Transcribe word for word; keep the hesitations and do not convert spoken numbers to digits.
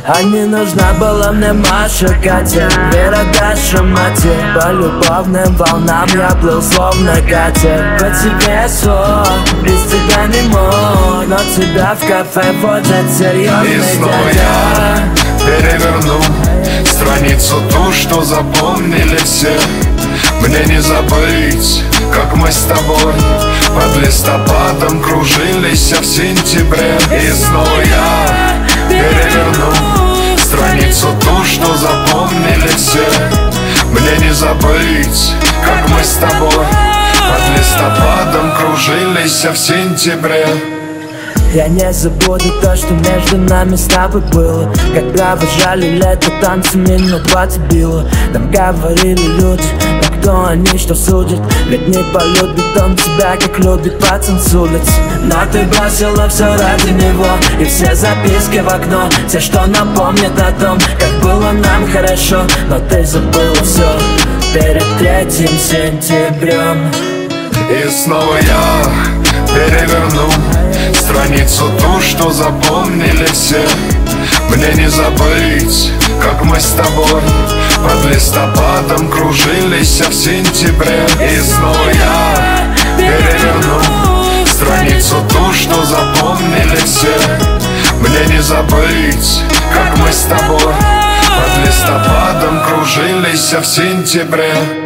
А не нужна была мне Маша, Катя, Вера, Даша, Матя. По любовным волнам я плыл словно катер. По тебе сон, без тебя не мог, но тебя в кафе водят серьезный и снова дядя. Я переверну страницу ту, что запомнили все. Мне не забыть, как мы с тобой под листопадом кружились в сентябре. И снова я переверну страницу ту, что запомнили все. Мне не забыть, как мы с тобой под листопадом кружились в сентябре. Я не забуду то, что между нами с тобой было, когда выжали лето, танцы минут двадцать било. Там говорили люди, но кто они, что судят? Ведь не полюбит он тебя, как любит пацан с улиц. Но ты бросила все ради него, и все записки в окно, все, что напомнят о том, как было нам хорошо. Но ты забыла все перед третьим сентябрем. И снова я переверну страницу ту, что запомнили все. Мне не забыть, как мы с тобой под листопадом кружились в сентябре. И снова я переверну страницу ту, что запомнили все. Мне не забыть, как мы с тобой под листопадом кружились в сентябре.